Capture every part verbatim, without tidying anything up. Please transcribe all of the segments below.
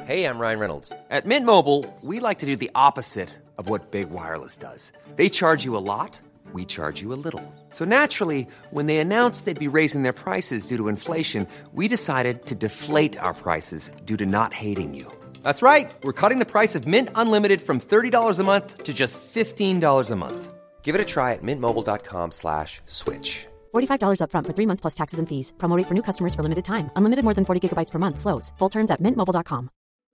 Hey, I'm Ryan Reynolds. At Mint Mobile, we like to do the opposite of what Big Wireless does. They charge you a lot, we charge you a little. So naturally, when they announced they'd be raising their prices due to inflation, we decided to deflate our prices due to not hating you. That's right. We're cutting the price of Mint Unlimited from thirty dollars a month to just fifteen dollars a month. Give it a try at mintmobile.com slash switch. forty-five dollars up front for three months plus taxes and fees. Promo rate for new customers for limited time. Unlimited more than forty gigabytes per month. Slows full terms at mint mobile dot com.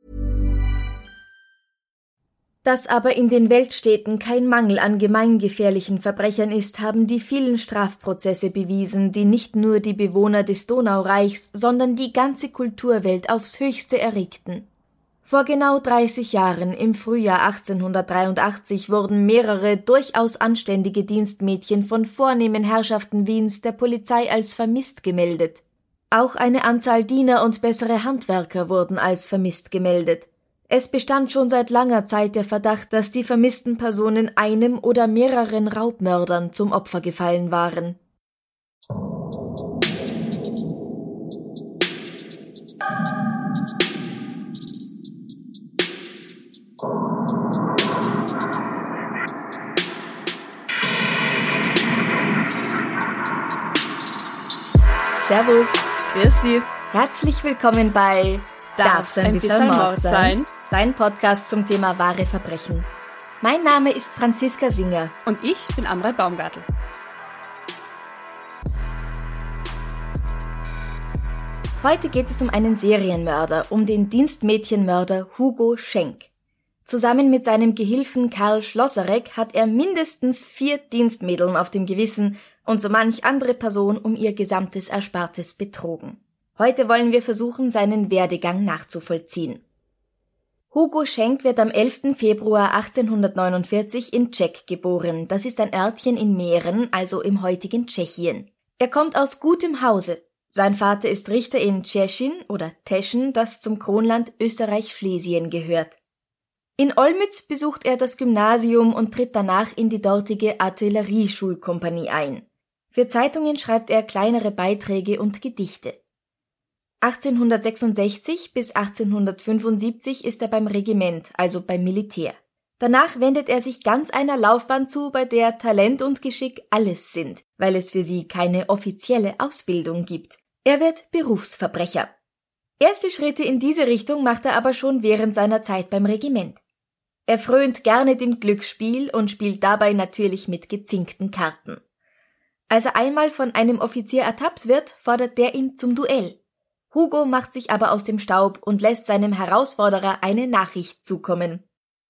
Dass aber in den Weltstädten kein Mangel an gemeingefährlichen Verbrechern ist, haben die vielen Strafprozesse bewiesen, die nicht nur die Bewohner des Donaureichs, sondern die ganze Kulturwelt aufs Höchste erregten. Vor genau dreißig Jahren, im Frühjahr achtzehnhundertdreiundachtzig, wurden mehrere durchaus anständige Dienstmädchen von vornehmen Herrschaften Wiens der Polizei als vermisst gemeldet. Auch eine Anzahl Diener und bessere Handwerker wurden als vermisst gemeldet. Es bestand schon seit langer Zeit der Verdacht, dass die vermissten Personen einem oder mehreren Raubmördern zum Opfer gefallen waren. Servus, grüß dich. Herzlich willkommen bei Darf's ein bisschen Mord sein? Dein Podcast zum Thema wahre Verbrechen. Mein Name ist Franziska Singer. Und ich bin Amrei Baumgartl. Heute geht es um einen Serienmörder, um den Dienstmädchenmörder Hugo Schenk. Zusammen mit seinem Gehilfen Karl Schlosserek hat er mindestens vier Dienstmädeln auf dem Gewissen und so manch andere Person um ihr gesamtes Erspartes betrogen. Heute wollen wir versuchen, seinen Werdegang nachzuvollziehen. Hugo Schenk wird am elften Februar achtzehnhundertneunundvierzig in Čech geboren. Das ist ein Örtchen in Mähren, also im heutigen Tschechien. Er kommt aus gutem Hause. Sein Vater ist Richter in Tschechien oder Teschen, das zum Kronland Österreich-Schlesien gehört. In Olmütz besucht er das Gymnasium und tritt danach in die dortige Artillerieschulkompanie ein. Für Zeitungen schreibt er kleinere Beiträge und Gedichte. achtzehnhundertsechsundsechzig bis achtzehnhundertfünfundsiebzig ist er beim Regiment, also beim Militär. Danach wendet er sich ganz einer Laufbahn zu, bei der Talent und Geschick alles sind, weil es für sie keine offizielle Ausbildung gibt. Er wird Berufsverbrecher. Erste Schritte in diese Richtung macht er aber schon während seiner Zeit beim Regiment. Er frönt gerne dem Glücksspiel und spielt dabei natürlich mit gezinkten Karten. Als er einmal von einem Offizier ertappt wird, fordert der ihn zum Duell. Hugo macht sich aber aus dem Staub und lässt seinem Herausforderer eine Nachricht zukommen.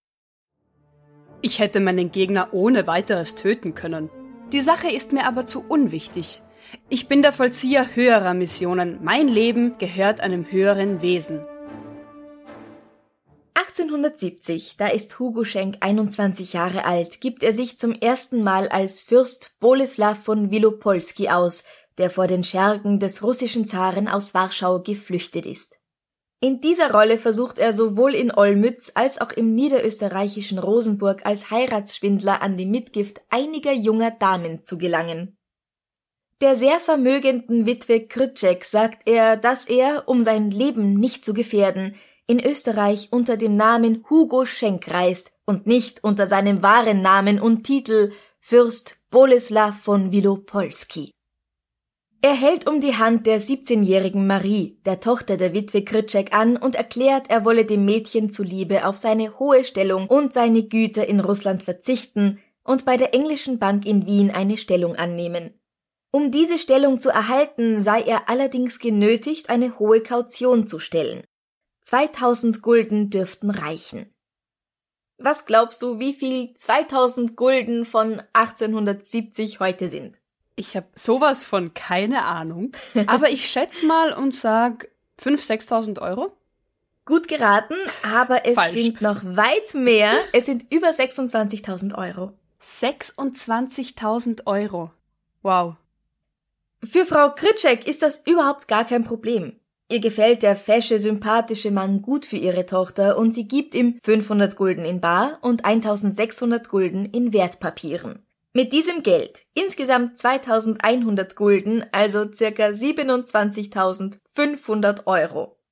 Ich hätte meinen Gegner ohne weiteres töten können. Die Sache ist mir aber zu unwichtig. Ich bin der Vollzieher höherer Missionen. Mein Leben gehört einem höheren Wesen. achtzehnhundertsiebzig, da ist Hugo Schenk einundzwanzig Jahre alt, gibt er sich zum ersten Mal als Fürst Boleslaw von Wielopolski aus, der vor den Schergen des russischen Zaren aus Warschau geflüchtet ist. In dieser Rolle versucht er sowohl in Olmütz als auch im niederösterreichischen Rosenburg als Heiratsschwindler an die Mitgift einiger junger Damen zu gelangen. Der sehr vermögenden Witwe Krtschek sagt er, dass er, um sein Leben nicht zu gefährden, in Österreich unter dem Namen Hugo Schenk reist und nicht unter seinem wahren Namen und Titel Fürst Boleslaw von Wielopolski. Er hält um die Hand der siebzehnjährigen Marie, der Tochter der Witwe Krtschek, an und erklärt, er wolle dem Mädchen zuliebe auf seine hohe Stellung und seine Güter in Russland verzichten und bei der englischen Bank in Wien eine Stellung annehmen. Um diese Stellung zu erhalten, sei er allerdings genötigt, eine hohe Kaution zu stellen. zweitausend Gulden dürften reichen. Was glaubst du, wie viel zweitausend Gulden von achtzehnhundertsiebzig heute sind? Ich habe sowas von keine Ahnung, aber ich schätze mal und sag fünftausend, sechstausend Euro. Gut geraten, aber es Falsch. sind noch weit mehr. Es sind über sechsundzwanzigtausend Euro. sechsundzwanzigtausend Euro. Wow. Für Frau Krtschek ist das überhaupt gar kein Problem. Ihr gefällt der fesche, sympathische Mann gut für ihre Tochter und sie gibt ihm fünfhundert Gulden in bar und eintausendsechshundert Gulden in Wertpapieren. Mit diesem Geld, insgesamt zweitausendeinhundert Gulden, also circa siebenundzwanzigtausendfünfhundert Euro,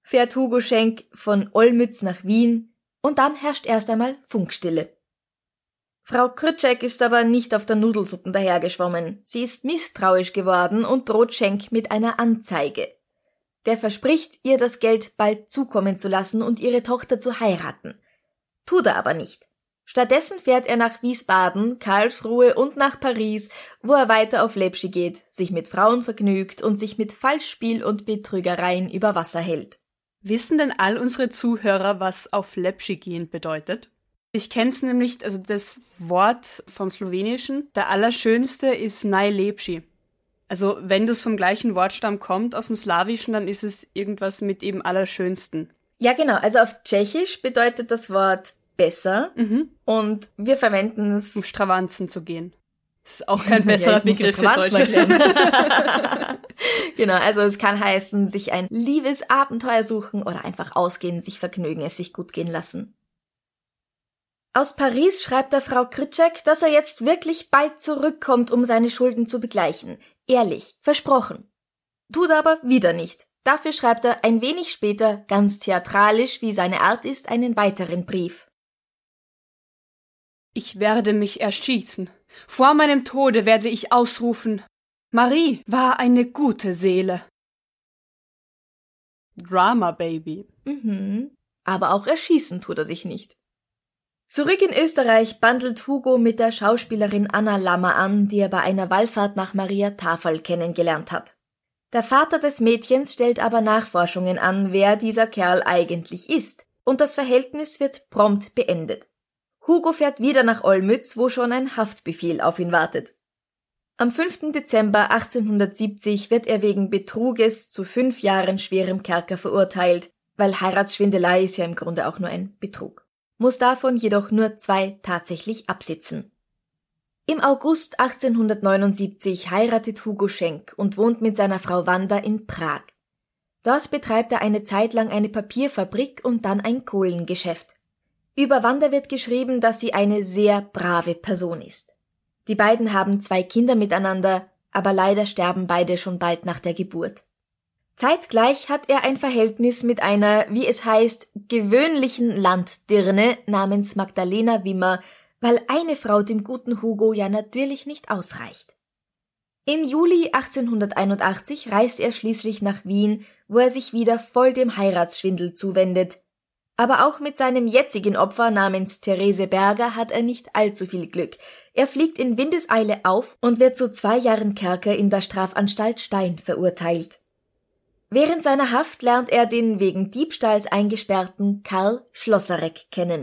fährt Hugo Schenk von Olmütz nach Wien und dann herrscht erst einmal Funkstille. Frau Krütschek ist aber nicht auf der Nudelsuppen dahergeschwommen. Sie ist misstrauisch geworden und droht Schenk mit einer Anzeige. Der verspricht, ihr das Geld bald zukommen zu lassen und ihre Tochter zu heiraten. Tut er aber nicht. Stattdessen fährt er nach Wiesbaden, Karlsruhe und nach Paris, wo er weiter auf Lepschi geht, sich mit Frauen vergnügt und sich mit Falschspiel und Betrügereien über Wasser hält. Wissen denn all unsere Zuhörer, was auf Lepschi gehen bedeutet? Ich kenn's nämlich, also das Wort vom Slowenischen, der Allerschönste ist Najlepši. Also wenn das vom gleichen Wortstamm kommt, aus dem Slawischen, dann ist es irgendwas mit eben Allerschönsten. Ja genau, also auf Tschechisch bedeutet das Wort besser mhm. und wir verwenden es... Um Stravanzen zu gehen. Das ist auch kein besserer ja, Begriff für Deutsche. Genau, also es kann heißen, sich ein Liebesabenteuer suchen oder einfach ausgehen, sich vergnügen, es sich gut gehen lassen. Aus Paris schreibt der Frau Krütschek, dass er jetzt wirklich bald zurückkommt, um seine Schulden zu begleichen. Ehrlich, versprochen. Tut er aber wieder nicht. Dafür schreibt er ein wenig später, ganz theatralisch, wie seine Art ist, einen weiteren Brief. Ich werde mich erschießen. Vor meinem Tode werde ich ausrufen: Marie war eine gute Seele. Drama Baby. Mhm. Aber auch erschießen tut er sich nicht. Zurück in Österreich bandelt Hugo mit der Schauspielerin Anna Lammer an, die er bei einer Wallfahrt nach Maria Tafel kennengelernt hat. Der Vater des Mädchens stellt aber Nachforschungen an, wer dieser Kerl eigentlich ist, und das Verhältnis wird prompt beendet. Hugo fährt wieder nach Olmütz, wo schon ein Haftbefehl auf ihn wartet. Am fünften Dezember achtzehnhundertsiebzig wird er wegen Betruges zu fünf Jahren schwerem Kerker verurteilt, weil Heiratsschwindelei ist ja im Grunde auch nur ein Betrug, muss davon jedoch nur zwei tatsächlich absitzen. Im August achtzehnhundertneunundsiebzig heiratet Hugo Schenk und wohnt mit seiner Frau Wanda in Prag. Dort betreibt er eine Zeit lang eine Papierfabrik und dann ein Kohlengeschäft. Über Wanda wird geschrieben, dass sie eine sehr brave Person ist. Die beiden haben zwei Kinder miteinander, aber leider sterben beide schon bald nach der Geburt. Zeitgleich hat er ein Verhältnis mit einer, wie es heißt, gewöhnlichen Landdirne namens Magdalena Wimmer, weil eine Frau dem guten Hugo ja natürlich nicht ausreicht. Im Juli achtzehnhunderteinundachtzig reist er schließlich nach Wien, wo er sich wieder voll dem Heiratsschwindel zuwendet. Aber auch mit seinem jetzigen Opfer namens Therese Berger hat er nicht allzu viel Glück. Er fliegt in Windeseile auf und wird zu zwei Jahren Kerker in der Strafanstalt Stein verurteilt. Während seiner Haft lernt er den wegen Diebstahls eingesperrten Karl Schlosserek kennen.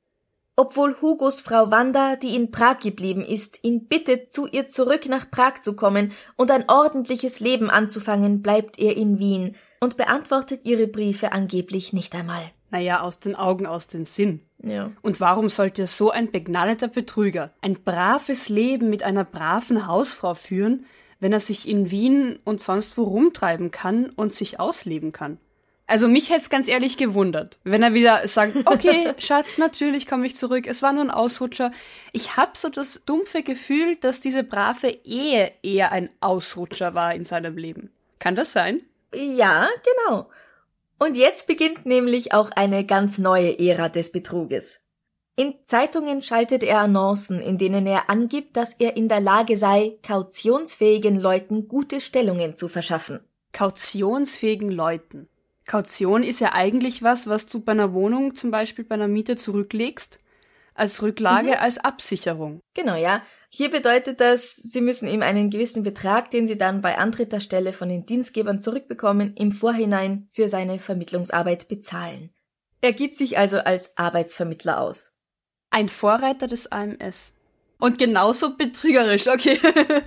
Obwohl Hugos Frau Wanda, die in Prag geblieben ist, ihn bittet, zu ihr zurück nach Prag zu kommen und ein ordentliches Leben anzufangen, bleibt er in Wien und beantwortet ihre Briefe angeblich nicht einmal. Naja, aus den Augen, aus den Sinn. Ja. Und warum sollte so ein begnadeter Betrüger ein braves Leben mit einer braven Hausfrau führen, wenn er sich in Wien und sonst wo rumtreiben kann und sich ausleben kann? Also mich hätte es ganz ehrlich gewundert, wenn er wieder sagt, okay, Schatz, natürlich komme ich zurück, es war nur ein Ausrutscher. Ich habe so das dumpfe Gefühl, dass diese brave Ehe eher ein Ausrutscher war in seinem Leben. Kann das sein? Ja, genau. Und jetzt beginnt nämlich auch eine ganz neue Ära des Betruges. In Zeitungen schaltet er Annoncen, in denen er angibt, dass er in der Lage sei, kautionsfähigen Leuten gute Stellungen zu verschaffen. Kautionsfähigen Leuten. Kaution ist ja eigentlich was, was du bei einer Wohnung, zum Beispiel bei einer Miete, zurücklegst, als Rücklage, mhm. als Absicherung. Genau, ja. Hier bedeutet das, sie müssen ihm einen gewissen Betrag, den sie dann bei Antritt der Stelle von den Dienstgebern zurückbekommen, im Vorhinein für seine Vermittlungsarbeit bezahlen. Er gibt sich also als Arbeitsvermittler aus. Ein Vorreiter des A M S. Und genauso betrügerisch, okay.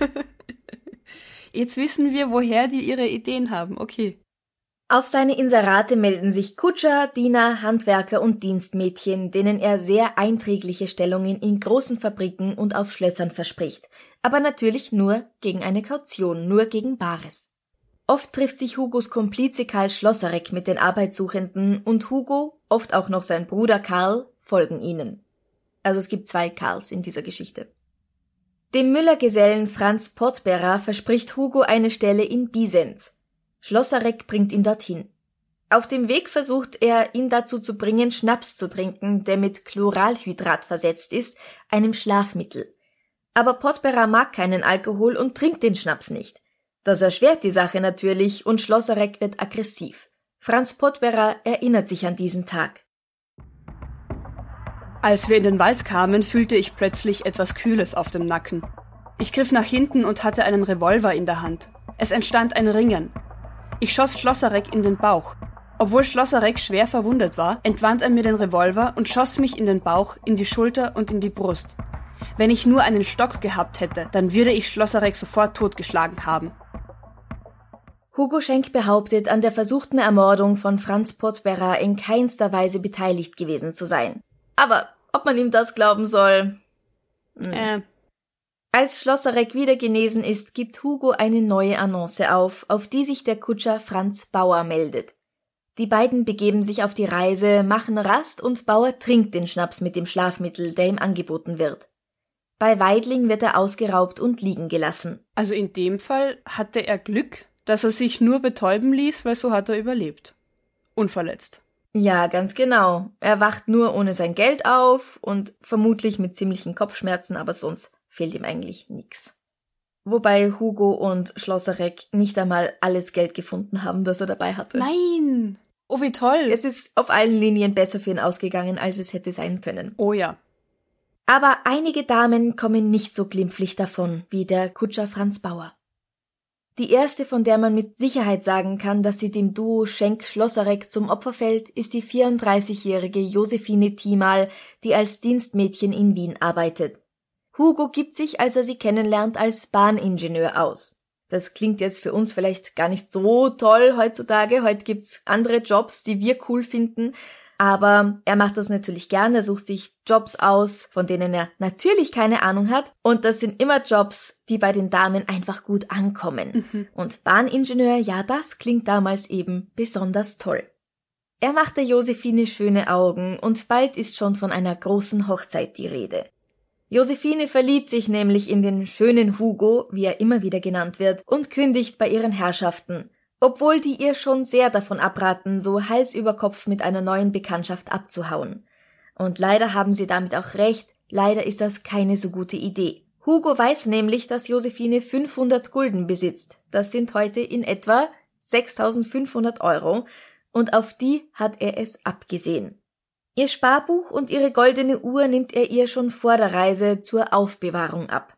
Jetzt wissen wir, woher die ihre Ideen haben, okay. Auf seine Inserate melden sich Kutscher, Diener, Handwerker und Dienstmädchen, denen er sehr einträgliche Stellungen in großen Fabriken und auf Schlössern verspricht, aber natürlich nur gegen eine Kaution, nur gegen Bares. Oft trifft sich Hugos Komplize Karl Schlosserek mit den Arbeitssuchenden und Hugo, oft auch noch sein Bruder Karl, folgen ihnen. Also es gibt zwei Karls in dieser Geschichte. Dem Müllergesellen Franz Pottberer verspricht Hugo eine Stelle in Bisenz. Schlosserek bringt ihn dorthin. Auf dem Weg versucht er, ihn dazu zu bringen, Schnaps zu trinken, der mit Chloralhydrat versetzt ist, einem Schlafmittel. Aber Potberer mag keinen Alkohol und trinkt den Schnaps nicht. Das erschwert die Sache natürlich und Schlosserek wird aggressiv. Franz Potberer erinnert sich an diesen Tag. Als wir in den Wald kamen, fühlte ich plötzlich etwas Kühles auf dem Nacken. Ich griff nach hinten und hatte einen Revolver in der Hand. Es entstand ein Ringen. Ich schoss Schlosserek in den Bauch. Obwohl Schlosserek schwer verwundet war, entwand er mir den Revolver und schoss mich in den Bauch, in die Schulter und in die Brust. Wenn ich nur einen Stock gehabt hätte, dann würde ich Schlosserek sofort totgeschlagen haben. Hugo Schenk behauptet, an der versuchten Ermordung von Franz Potberer in keinster Weise beteiligt gewesen zu sein. Aber ob man ihm das glauben soll? Hm. Äh. Als Schlosserek wieder genesen ist, gibt Hugo eine neue Annonce auf, auf die sich der Kutscher Franz Bauer meldet. Die beiden begeben sich auf die Reise, machen Rast und Bauer trinkt den Schnaps mit dem Schlafmittel, der ihm angeboten wird. Bei Weidling wird er ausgeraubt und liegen gelassen. Also in dem Fall hatte er Glück, dass er sich nur betäuben ließ, weil so hat er überlebt. Unverletzt. Ja, ganz genau. Er wacht nur ohne sein Geld auf und vermutlich mit ziemlichen Kopfschmerzen, aber sonst fehlt ihm eigentlich nichts. Wobei Hugo und Schlosserek nicht einmal alles Geld gefunden haben, das er dabei hatte. Nein! Oh, wie toll! Es ist auf allen Linien besser für ihn ausgegangen, als es hätte sein können. Oh ja. Aber einige Damen kommen nicht so glimpflich davon wie der Kutscher Franz Bauer. Die erste, von der man mit Sicherheit sagen kann, dass sie dem Duo Schenk-Schlosserek zum Opfer fällt, ist die vierunddreißigjährige Josephine Thiemal, die als Dienstmädchen in Wien arbeitet. Hugo gibt sich, als er sie kennenlernt, als Bahningenieur aus. Das klingt jetzt für uns vielleicht gar nicht so toll heutzutage. Heute gibt's andere Jobs, die wir cool finden. Aber er macht das natürlich gerne, er sucht sich Jobs aus, von denen er natürlich keine Ahnung hat. Und das sind immer Jobs, die bei den Damen einfach gut ankommen. Mhm. Und Bahningenieur, ja, das klingt damals eben besonders toll. Er macht der Josephine schöne Augen und bald ist schon von einer großen Hochzeit die Rede. Josephine verliebt sich nämlich in den schönen Hugo, wie er immer wieder genannt wird, und kündigt bei ihren Herrschaften. Obwohl die ihr schon sehr davon abraten, so Hals über Kopf mit einer neuen Bekanntschaft abzuhauen. Und leider haben sie damit auch recht, leider ist das keine so gute Idee. Hugo weiß nämlich, dass Josephine fünfhundert Gulden besitzt. Das sind heute in etwa sechstausendfünfhundert Euro und auf die hat er es abgesehen. Ihr Sparbuch und ihre goldene Uhr nimmt er ihr schon vor der Reise zur Aufbewahrung ab.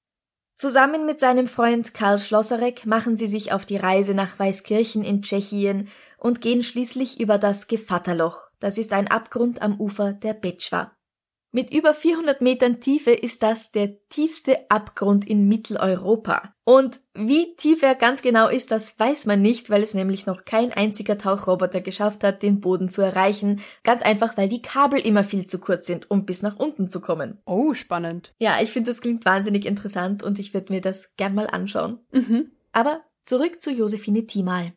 Zusammen mit seinem Freund Karl Schlosserek machen sie sich auf die Reise nach Weißkirchen in Tschechien und gehen schließlich über das Gevatterloch. Das ist ein Abgrund am Ufer der Betschwa. Mit über vierhundert Metern Tiefe ist das der tiefste Abgrund in Mitteleuropa. Und wie tief er ganz genau ist, das weiß man nicht, weil es nämlich noch kein einziger Tauchroboter geschafft hat, den Boden zu erreichen. Ganz einfach, weil die Kabel immer viel zu kurz sind, um bis nach unten zu kommen. Oh, spannend. Ja, ich finde, das klingt wahnsinnig interessant und ich würde mir das gern mal anschauen. Mhm. Aber zurück zu Josephine Thiemal.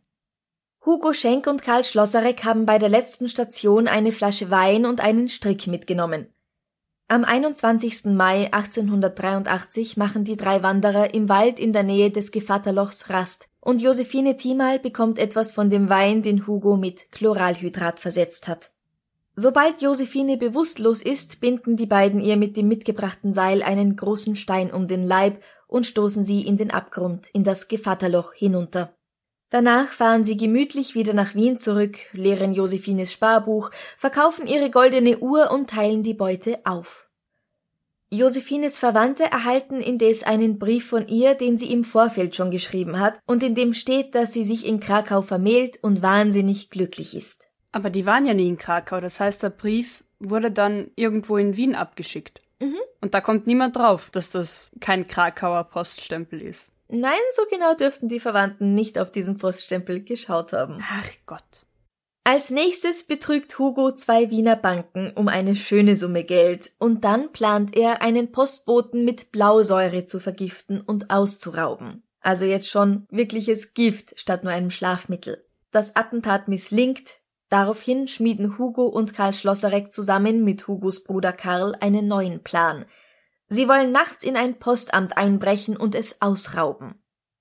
Hugo Schenk und Karl Schlosserek haben bei der letzten Station eine Flasche Wein und einen Strick mitgenommen. Am einundzwanzigsten Mai achtzehnhundertdreiundachtzig machen die drei Wanderer im Wald in der Nähe des Gevatterlochs Rast und Josephine Thiemal bekommt etwas von dem Wein, den Hugo mit Chloralhydrat versetzt hat. Sobald Josephine bewusstlos ist, binden die beiden ihr mit dem mitgebrachten Seil einen großen Stein um den Leib und stoßen sie in den Abgrund, in das Gevatterloch hinunter. Danach fahren sie gemütlich wieder nach Wien zurück, leeren Josephines Sparbuch, verkaufen ihre goldene Uhr und teilen die Beute auf. Josephines Verwandte erhalten indes einen Brief von ihr, den sie im Vorfeld schon geschrieben hat und in dem steht, dass sie sich in Krakau vermählt und wahnsinnig glücklich ist. Aber die waren ja nie in Krakau, das heißt, der Brief wurde dann irgendwo in Wien abgeschickt. Mhm. Und da kommt niemand drauf, dass das kein Krakauer Poststempel ist. Nein, so genau dürften die Verwandten nicht auf diesen Poststempel geschaut haben. Ach Gott. Als nächstes betrügt Hugo zwei Wiener Banken um eine schöne Summe Geld und dann plant er, einen Postboten mit Blausäure zu vergiften und auszurauben. Also jetzt schon wirkliches Gift statt nur einem Schlafmittel. Das Attentat misslingt, daraufhin schmieden Hugo und Karl Schlosserek zusammen mit Hugos Bruder Karl einen neuen Plan. Sie wollen nachts in ein Postamt einbrechen und es ausrauben.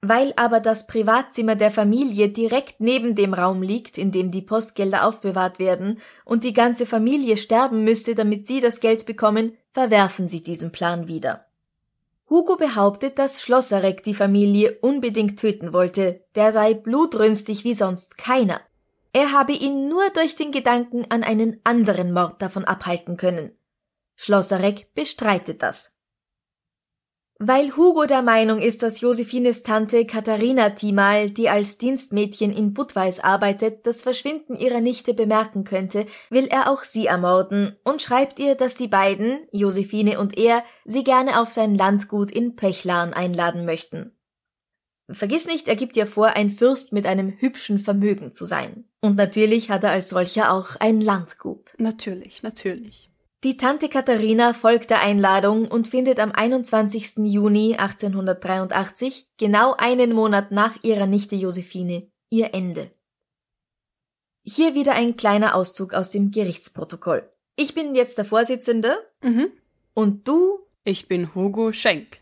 Weil aber das Privatzimmer der Familie direkt neben dem Raum liegt, in dem die Postgelder aufbewahrt werden, und die ganze Familie sterben müsste, damit sie das Geld bekommen, verwerfen sie diesen Plan wieder. Hugo behauptet, dass Schlosserek die Familie unbedingt töten wollte, der sei blutrünstig wie sonst keiner. Er habe ihn nur durch den Gedanken an einen anderen Mord davon abhalten können. Schlosserek bestreitet das. Weil Hugo der Meinung ist, dass Josephines Tante Katharina Thimal, die als Dienstmädchen in Budweis arbeitet, das Verschwinden ihrer Nichte bemerken könnte, will er auch sie ermorden und schreibt ihr, dass die beiden, Josephine und er, sie gerne auf sein Landgut in Pöchlarn einladen möchten. Vergiss nicht, er gibt ihr vor, ein Fürst mit einem hübschen Vermögen zu sein. Und natürlich hat er als solcher auch ein Landgut. Natürlich, natürlich. Die Tante Katharina folgt der Einladung und findet am einundzwanzigsten Juni achtzehnhundertdreiundachtzig, genau einen Monat nach ihrer Nichte Josephine, ihr Ende. Hier wieder ein kleiner Auszug aus dem Gerichtsprotokoll. Ich bin jetzt der Vorsitzende. Mhm. Und du? Ich bin Hugo Schenk.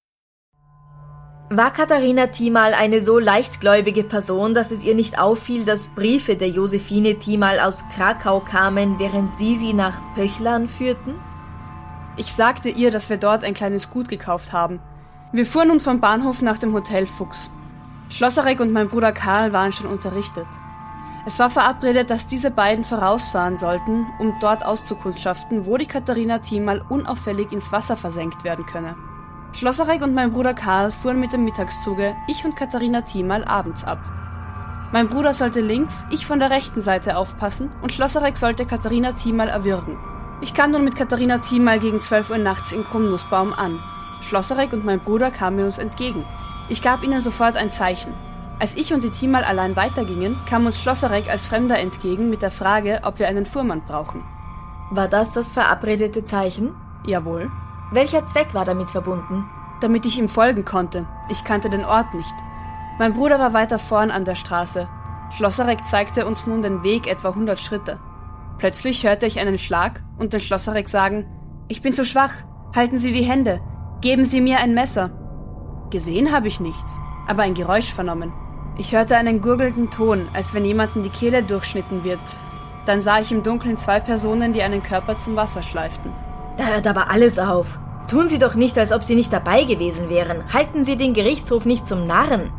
War Katharina Thimal eine so leichtgläubige Person, dass es ihr nicht auffiel, dass Briefe der Josephine Thimal aus Krakau kamen, während sie sie nach Pöchlarn führten? Ich sagte ihr, dass wir dort ein kleines Gut gekauft haben. Wir fuhren nun vom Bahnhof nach dem Hotel Fuchs. Schlosserek und mein Bruder Karl waren schon unterrichtet. Es war verabredet, dass diese beiden vorausfahren sollten, um dort auszukundschaften, wo die Katharina Thimal unauffällig ins Wasser versenkt werden könne. Schlosserek und mein Bruder Karl fuhren mit dem Mittagszuge, ich und Katharina Thimal abends ab. Mein Bruder sollte links, ich von der rechten Seite aufpassen und Schlosserek sollte Katharina Thimal erwürgen. Ich kam nun mit Katharina Thimal gegen zwölf Uhr nachts in Krummnussbaum an. Schlosserek und mein Bruder kamen uns entgegen. Ich gab ihnen sofort ein Zeichen. Als ich und die Thimal allein weitergingen, kam uns Schlosserek als Fremder entgegen mit der Frage, ob wir einen Fuhrmann brauchen. War das das verabredete Zeichen? Jawohl. Welcher Zweck war damit verbunden? Damit ich ihm folgen konnte. Ich kannte den Ort nicht. Mein Bruder war weiter vorn an der Straße. Schlosserek zeigte uns nun den Weg etwa hundert Schritte. Plötzlich hörte ich einen Schlag und den Schlosserek sagen: »Ich bin zu schwach. Halten Sie die Hände. Geben Sie mir ein Messer.« Gesehen habe ich nichts, aber ein Geräusch vernommen. Ich hörte einen gurgelnden Ton, als wenn jemandem die Kehle durchschnitten wird. Dann sah ich im Dunkeln zwei Personen, die einen Körper zum Wasser schleiften. Da hört aber alles auf. Tun Sie doch nicht, als ob Sie nicht dabei gewesen wären. Halten Sie den Gerichtshof nicht zum Narren.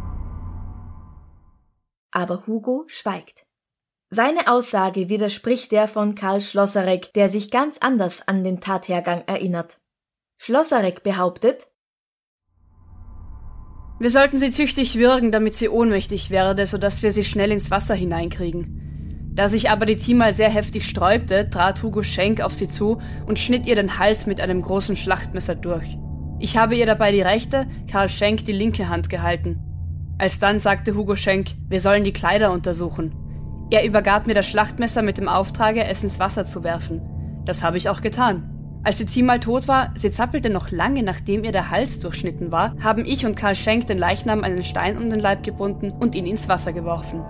Aber Hugo schweigt. Seine Aussage widerspricht der von Karl Schlosserek, der sich ganz anders an den Tathergang erinnert. Schlosserek behauptet: Wir sollten sie tüchtig würgen, damit sie ohnmächtig werde, sodass wir sie schnell ins Wasser hineinkriegen. Da sich aber die Thimal sehr heftig sträubte, trat Hugo Schenk auf sie zu und schnitt ihr den Hals mit einem großen Schlachtmesser durch. Ich habe ihr dabei die rechte, Karl Schenk die linke Hand gehalten. Alsdann sagte Hugo Schenk, wir sollen die Kleider untersuchen. Er übergab mir das Schlachtmesser mit dem Auftrage, es ins Wasser zu werfen. Das habe ich auch getan. Als die Thimal tot war, sie zappelte noch lange, nachdem ihr der Hals durchschnitten war, haben ich und Karl Schenk den Leichnam einen Stein um den Leib gebunden und ihn ins Wasser geworfen.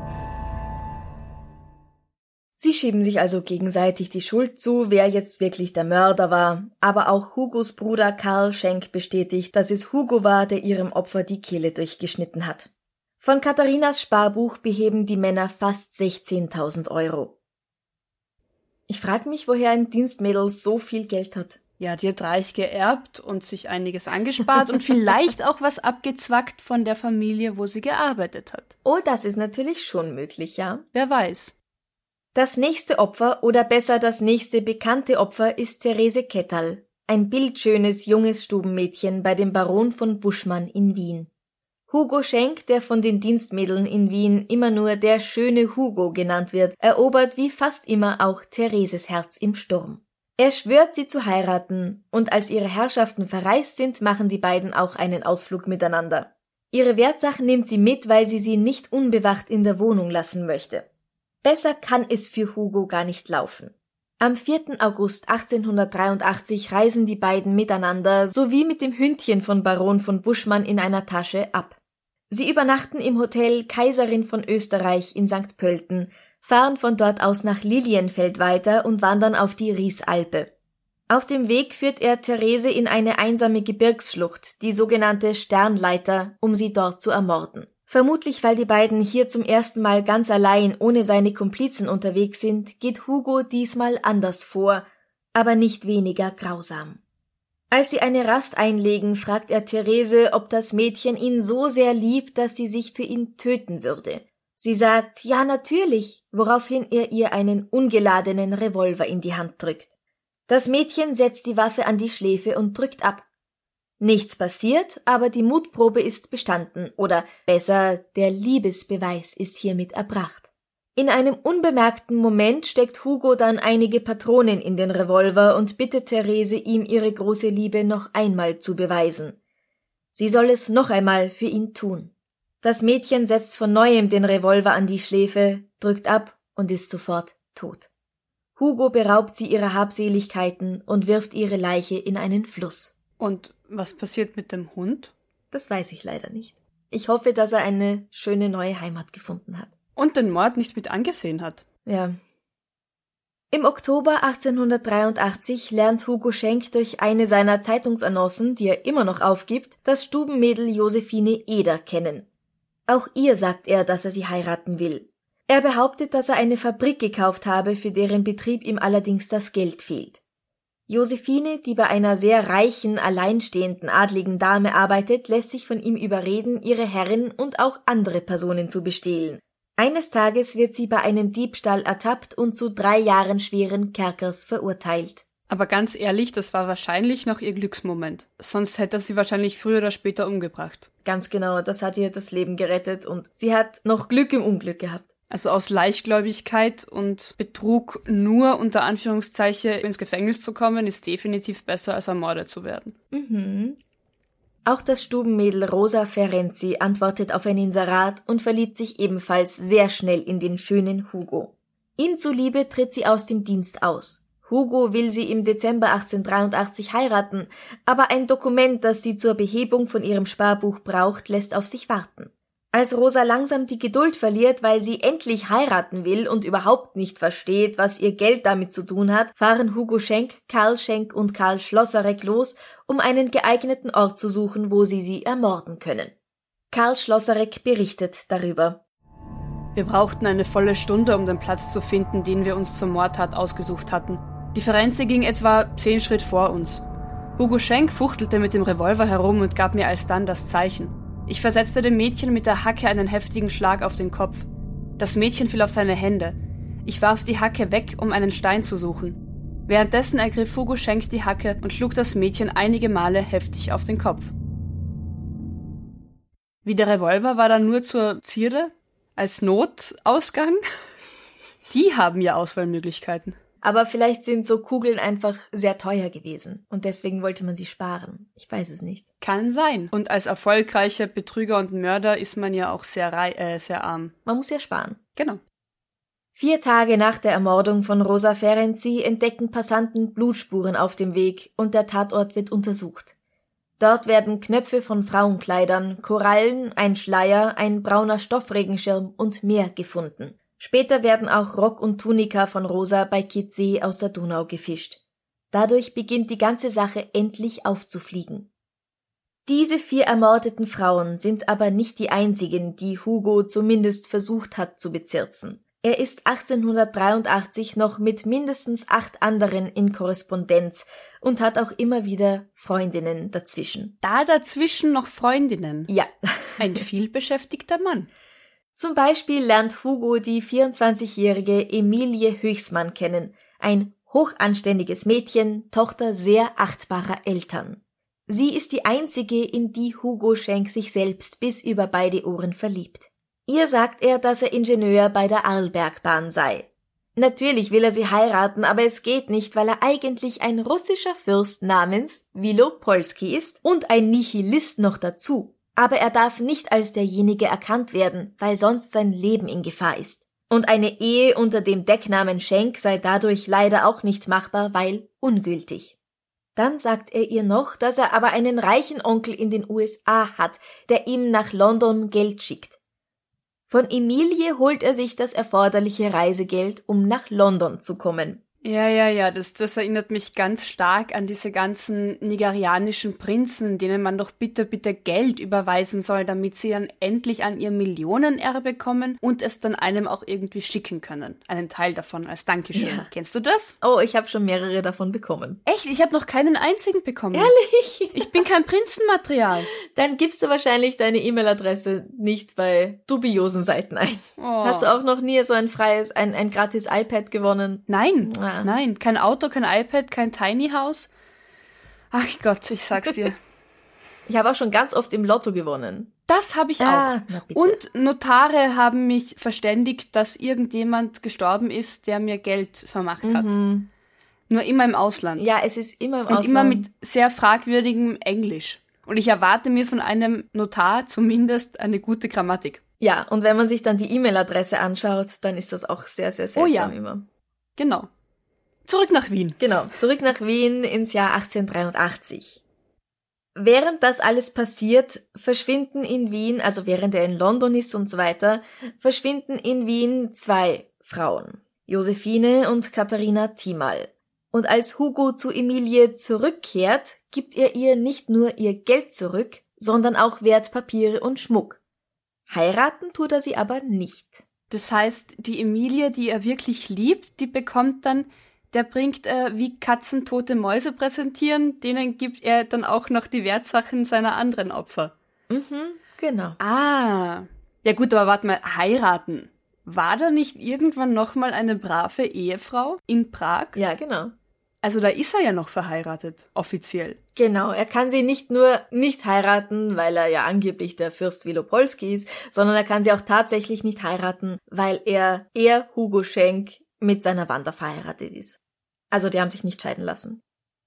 Sie schieben sich also gegenseitig die Schuld zu, wer jetzt wirklich der Mörder war. Aber auch Hugos Bruder Karl Schenk bestätigt, dass es Hugo war, der ihrem Opfer die Kehle durchgeschnitten hat. Von Katharinas Sparbuch beheben die Männer fast sechzehntausend Euro. Ich frage mich, woher ein Dienstmädel so viel Geld hat. Ja, die hat reich geerbt und sich einiges angespart und vielleicht auch was abgezwackt von der Familie, wo sie gearbeitet hat. Oh, das ist natürlich schon möglich, ja. Wer weiß. Das nächste Opfer, oder besser das nächste bekannte Opfer, ist Therese Ketterl, ein bildschönes junges Stubenmädchen bei dem Baron von Buschmann in Wien. Hugo Schenk, der von den Dienstmädeln in Wien immer nur der schöne Hugo genannt wird, erobert wie fast immer auch Thereses Herz im Sturm. Er schwört, sie zu heiraten, und als ihre Herrschaften verreist sind, machen die beiden auch einen Ausflug miteinander. Ihre Wertsachen nimmt sie mit, weil sie sie nicht unbewacht in der Wohnung lassen möchte. Besser kann es für Hugo gar nicht laufen. Am vierten August achtzehnhundertdreiundachtzig reisen die beiden miteinander sowie mit dem Hündchen von Baron von Buschmann in einer Tasche ab. Sie übernachten im Hotel Kaiserin von Österreich in Sankt Pölten, fahren von dort aus nach Lilienfeld weiter und wandern auf die Riesalpe. Auf dem Weg führt er Therese in eine einsame Gebirgsschlucht, die sogenannte Sternleiter, um sie dort zu ermorden. Vermutlich, weil die beiden hier zum ersten Mal ganz allein ohne seine Komplizen unterwegs sind, geht Hugo diesmal anders vor, aber nicht weniger grausam. Als sie eine Rast einlegen, fragt er Therese, ob das Mädchen ihn so sehr liebt, dass sie sich für ihn töten würde. Sie sagt, ja natürlich, woraufhin er ihr einen ungeladenen Revolver in die Hand drückt. Das Mädchen setzt die Waffe an die Schläfe und drückt ab. Nichts passiert, aber die Mutprobe ist bestanden, oder besser, der Liebesbeweis ist hiermit erbracht. In einem unbemerkten Moment steckt Hugo dann einige Patronen in den Revolver und bittet Therese, ihm ihre große Liebe noch einmal zu beweisen. Sie soll es noch einmal für ihn tun. Das Mädchen setzt von neuem den Revolver an die Schläfe, drückt ab und ist sofort tot. Hugo beraubt sie ihrer Habseligkeiten und wirft ihre Leiche in einen Fluss. Und was passiert mit dem Hund? Das weiß ich leider nicht. Ich hoffe, dass er eine schöne neue Heimat gefunden hat. Und den Mord nicht mit angesehen hat. Ja. Im Oktober achtzehnhundertdreiundachtzig lernt Hugo Schenk durch eine seiner Zeitungsannoncen, die er immer noch aufgibt, das Stubenmädel Josephine Eder kennen. Auch ihr sagt er, dass er sie heiraten will. Er behauptet, dass er eine Fabrik gekauft habe, für deren Betrieb ihm allerdings das Geld fehlt. Josephine, die bei einer sehr reichen, alleinstehenden adligen Dame arbeitet, lässt sich von ihm überreden, ihre Herrin und auch andere Personen zu bestehlen. Eines Tages wird sie bei einem Diebstahl ertappt und zu drei Jahren schweren Kerkers verurteilt. Aber ganz ehrlich, das war wahrscheinlich noch ihr Glücksmoment. Sonst hätte er sie wahrscheinlich früher oder später umgebracht. Ganz genau, das hat ihr das Leben gerettet und sie hat noch Glück im Unglück gehabt. Also aus Leichtgläubigkeit und Betrug nur unter Anführungszeichen ins Gefängnis zu kommen, ist definitiv besser, als ermordet zu werden. Mhm. Auch das Stubenmädel Rosa Ferenzi antwortet auf ein Inserat und verliebt sich ebenfalls sehr schnell in den schönen Hugo. Ihm zuliebe tritt sie aus dem Dienst aus. Hugo will sie im Dezember achtzehnhundertdreiundachtzig heiraten, aber ein Dokument, das sie zur Behebung von ihrem Sparbuch braucht, lässt auf sich warten. Als Rosa langsam die Geduld verliert, weil sie endlich heiraten will und überhaupt nicht versteht, was ihr Geld damit zu tun hat, fahren Hugo Schenk, Karl Schenk und Karl Schlosserek los, um einen geeigneten Ort zu suchen, wo sie sie ermorden können. Karl Schlosserek berichtet darüber. Wir brauchten eine volle Stunde, um den Platz zu finden, den wir uns zur Mordtat ausgesucht hatten. Die Ferenzi ging etwa zehn Schritt vor uns. Hugo Schenk fuchtelte mit dem Revolver herum und gab mir alsdann das Zeichen. Ich versetzte dem Mädchen mit der Hacke einen heftigen Schlag auf den Kopf. Das Mädchen fiel auf seine Hände. Ich warf die Hacke weg, um einen Stein zu suchen. Währenddessen ergriff Hugo Schenk die Hacke und schlug das Mädchen einige Male heftig auf den Kopf. Wie der Revolver war dann nur zur Zierde? Als Notausgang? Die haben ja Auswahlmöglichkeiten. Aber vielleicht sind so Kugeln einfach sehr teuer gewesen und deswegen wollte man sie sparen. Ich weiß es nicht. Kann sein. Und als erfolgreicher Betrüger und Mörder ist man ja auch sehr, rei- äh, sehr arm. Man muss ja sparen. Genau. Vier Tage nach der Ermordung von Rosa Ferenzi entdecken Passanten Blutspuren auf dem Weg und der Tatort wird untersucht. Dort werden Knöpfe von Frauenkleidern, Korallen, ein Schleier, ein brauner Stoffregenschirm und mehr gefunden. Später werden auch Rock und Tunika von Rosa bei Kitzee aus der Donau gefischt. Dadurch beginnt die ganze Sache endlich aufzufliegen. Diese vier ermordeten Frauen sind aber nicht die einzigen, die Hugo zumindest versucht hat zu bezirzen. Er ist achtzehnhundertdreiundachtzig noch mit mindestens acht anderen in Korrespondenz und hat auch immer wieder Freundinnen dazwischen. Da dazwischen noch Freundinnen? Ja. Ein vielbeschäftigter Mann. Zum Beispiel lernt Hugo die vierundzwanzigjährige Emilie Höchsmann kennen, ein hochanständiges Mädchen, Tochter sehr achtbarer Eltern. Sie ist die einzige, in die Hugo Schenk sich selbst bis über beide Ohren verliebt. Ihr sagt er, dass er Ingenieur bei der Arlbergbahn sei. Natürlich will er sie heiraten, aber es geht nicht, weil er eigentlich ein russischer Fürst namens Wilopolski ist und ein Nihilist noch dazu. Aber er darf nicht als derjenige erkannt werden, weil sonst sein Leben in Gefahr ist. Und eine Ehe unter dem Decknamen Schenk sei dadurch leider auch nicht machbar, weil ungültig. Dann sagt er ihr noch, dass er aber einen reichen Onkel in den U S A hat, der ihm nach London Geld schickt. Von Emilie holt er sich das erforderliche Reisegeld, um nach London zu kommen. Ja, ja, ja, das, das erinnert mich ganz stark an diese ganzen nigerianischen Prinzen, denen man doch bitte, bitte Geld überweisen soll, damit sie dann endlich an ihr Millionenerbe kommen und es dann einem auch irgendwie schicken können. Einen Teil davon als Dankeschön. Ja. Kennst du das? Oh, ich habe schon mehrere davon bekommen. Echt? Ich habe noch keinen einzigen bekommen. Ehrlich? Ich bin kein Prinzenmaterial. Dann gibst du wahrscheinlich deine E-Mail-Adresse nicht bei dubiosen Seiten ein. Oh. Hast du auch noch nie so ein freies, ein, ein gratis iPad gewonnen? Nein, Ah. nein, kein Auto, kein iPad, kein Tiny House. Ach Gott, ich sag's dir. Ich habe auch schon ganz oft im Lotto gewonnen. Das habe ich Ah, auch. na bitte. Und Notare haben mich verständigt, dass irgendjemand gestorben ist, der mir Geld vermacht hat. Mhm. Nur immer im Ausland. Ja, es ist immer im Und Ausland. immer mit sehr fragwürdigem Englisch. Und ich erwarte mir von einem Notar zumindest eine gute Grammatik. Ja, und wenn man sich dann die E-Mail-Adresse anschaut, dann ist das auch sehr, sehr seltsam Oh ja. immer. Genau. Zurück nach Wien. Genau, zurück nach Wien ins Jahr achtzehnhundertdreiundachtzig. Während das alles passiert, verschwinden in Wien, also während er in London ist und so weiter, verschwinden in Wien zwei Frauen, Josephine und Katharina Thiemal. Und als Hugo zu Emilie zurückkehrt, gibt er ihr nicht nur ihr Geld zurück, sondern auch Wertpapiere und Schmuck. Heiraten tut er sie aber nicht. Das heißt, die Emilie, die er wirklich liebt, die bekommt dann, der bringt, äh, wie Katzen tote Mäuse präsentieren, denen gibt er dann auch noch die Wertsachen seiner anderen Opfer. Mhm, genau. Ah. Ja gut, aber warte mal, heiraten. War da nicht irgendwann nochmal eine brave Ehefrau in Prag? Ja, genau. Also da ist er ja noch verheiratet, offiziell. Genau, er kann sie nicht nur nicht heiraten, weil er ja angeblich der Fürst Wielopolski ist, sondern er kann sie auch tatsächlich nicht heiraten, weil er, er, Hugo Schenk, mit seiner Wanda verheiratet ist. Also die haben sich nicht scheiden lassen.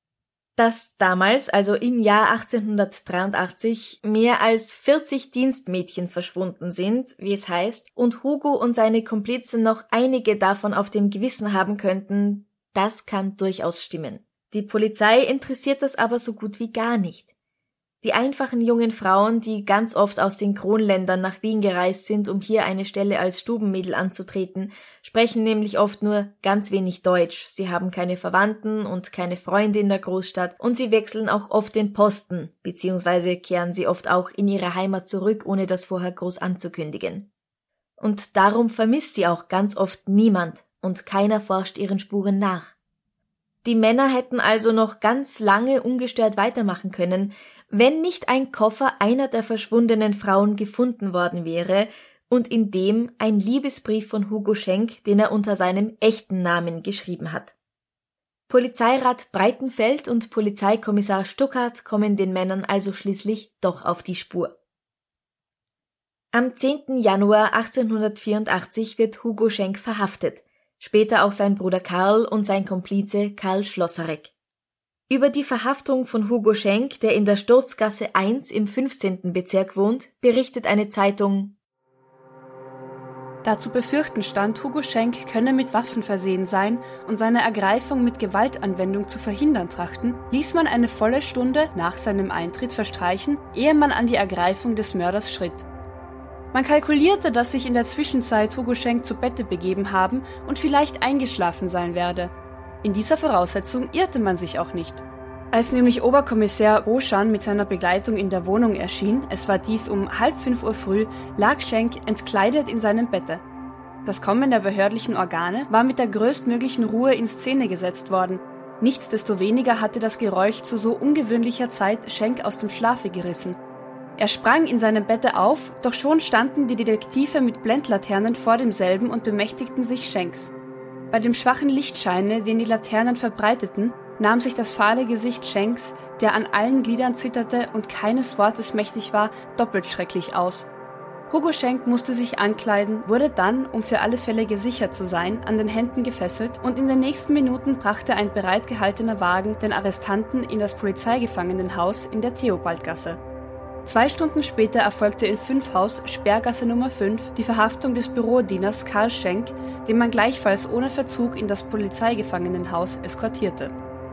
Dass damals, also im Jahr achtzehnhundertdreiundachtzig, mehr als vierzig Dienstmädchen verschwunden sind, wie es heißt, und Hugo und seine Komplizen noch einige davon auf dem Gewissen haben könnten, das kann durchaus stimmen. Die Polizei interessiert das aber so gut wie gar nicht. Die einfachen jungen Frauen, die ganz oft aus den Kronländern nach Wien gereist sind, um hier eine Stelle als Stubenmädel anzutreten, sprechen nämlich oft nur ganz wenig Deutsch. Sie haben keine Verwandten und keine Freunde in der Großstadt und sie wechseln auch oft den Posten, beziehungsweise kehren sie oft auch in ihre Heimat zurück, ohne das vorher groß anzukündigen. Und darum vermisst sie auch ganz oft niemand und keiner forscht ihren Spuren nach. Die Männer hätten also noch ganz lange ungestört weitermachen können, wenn nicht ein Koffer einer der verschwundenen Frauen gefunden worden wäre und in dem ein Liebesbrief von Hugo Schenk, den er unter seinem echten Namen geschrieben hat. Polizeirat Breitenfeld und Polizeikommissar Stuckart kommen den Männern also schließlich doch auf die Spur. Am zehnten Januar achtzehnhundertvierundachtzig wird Hugo Schenk verhaftet, später auch sein Bruder Karl und sein Komplize Karl Schlosserek. Über die Verhaftung von Hugo Schenk, der in der Sturzgasse eins im fünfzehnten Bezirk wohnt, berichtet eine Zeitung: Da zu befürchten stand, Hugo Schenk könne mit Waffen versehen sein und seine Ergreifung mit Gewaltanwendung zu verhindern trachten, ließ man eine volle Stunde nach seinem Eintritt verstreichen, ehe man an die Ergreifung des Mörders schritt. Man kalkulierte, dass sich in der Zwischenzeit Hugo Schenk zu Bette begeben haben und vielleicht eingeschlafen sein werde. In dieser Voraussetzung irrte man sich auch nicht. Als nämlich Oberkommissär Boschan mit seiner Begleitung in der Wohnung erschien, es war dies um halb fünf Uhr früh, lag Schenk entkleidet in seinem Bette. Das Kommen der behördlichen Organe war mit der größtmöglichen Ruhe in Szene gesetzt worden. Nichtsdestoweniger hatte das Geräusch zu so ungewöhnlicher Zeit Schenk aus dem Schlafe gerissen. Er sprang in seinem Bette auf, doch schon standen die Detektive mit Blendlaternen vor demselben und bemächtigten sich Schenks. Bei dem schwachen Lichtscheine, den die Laternen verbreiteten, nahm sich das fahle Gesicht Schenks, der an allen Gliedern zitterte und keines Wortes mächtig war, doppelt schrecklich aus. Hugo Schenk musste sich ankleiden, wurde dann, um für alle Fälle gesichert zu sein, an den Händen gefesselt und in den nächsten Minuten brachte ein bereitgehaltener Wagen den Arrestanten in das Polizeigefangenenhaus in der Theobaldgasse. Zwei Stunden später erfolgte in Fünfhaus, Sperrgasse Nummer fünf, die Verhaftung des Bürodieners Karl Schenk, den man gleichfalls ohne Verzug in das Polizeigefangenenhaus eskortierte.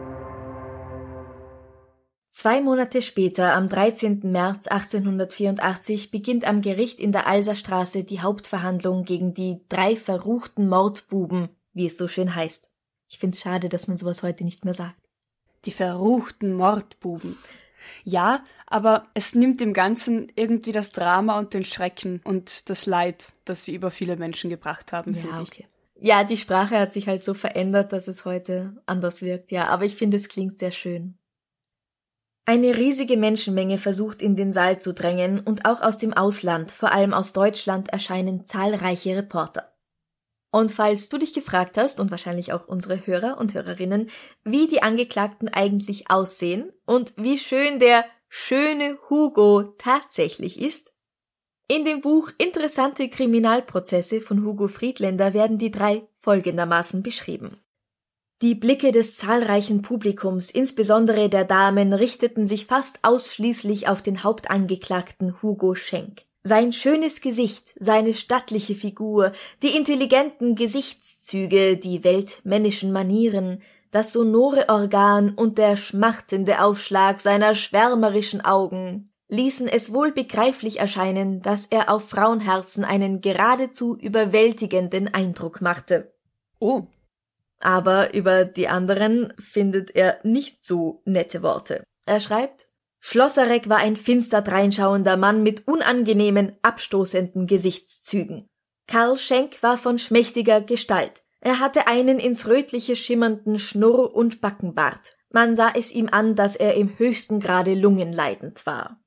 Zwei Monate später, am dreizehnten März achtzehnhundertvierundachtzig, beginnt am Gericht in der Alserstraße die Hauptverhandlung gegen die drei verruchten Mordbuben, wie es so schön heißt. Ich find's schade, dass man sowas heute nicht mehr sagt. Die verruchten Mordbuben. Ja, aber es nimmt dem Ganzen irgendwie das Drama und den Schrecken und das Leid, das sie über viele Menschen gebracht haben, Ja, finde ich. okay. Ja, die Sprache hat sich halt so verändert, dass es heute anders wirkt. Ja, aber ich finde, es klingt sehr schön. Eine riesige Menschenmenge versucht in den Saal zu drängen und auch aus dem Ausland, vor allem aus Deutschland, erscheinen zahlreiche Reporter. Und falls du dich gefragt hast, und wahrscheinlich auch unsere Hörer und Hörerinnen, wie die Angeklagten eigentlich aussehen und wie schön der schöne Hugo tatsächlich ist, in dem Buch Interessante Kriminalprozesse von Hugo Friedländer werden die drei folgendermaßen beschrieben. Die Blicke des zahlreichen Publikums, insbesondere der Damen, richteten sich fast ausschließlich auf den Hauptangeklagten Hugo Schenk. Sein schönes Gesicht, seine stattliche Figur, die intelligenten Gesichtszüge, die weltmännischen Manieren, das sonore Organ und der schmachtende Aufschlag seiner schwärmerischen Augen ließen es wohl begreiflich erscheinen, dass er auf Frauenherzen einen geradezu überwältigenden Eindruck machte. Oh. Aber über die anderen findet er nicht so nette Worte. Er schreibt: Schlosserek war ein finster dreinschauender Mann mit unangenehmen, abstoßenden Gesichtszügen. Karl Schenk war von schmächtiger Gestalt. Er hatte einen ins Rötliche schimmernden Schnurr- und Backenbart. Man sah es ihm an, dass er im höchsten Grade lungenleidend war.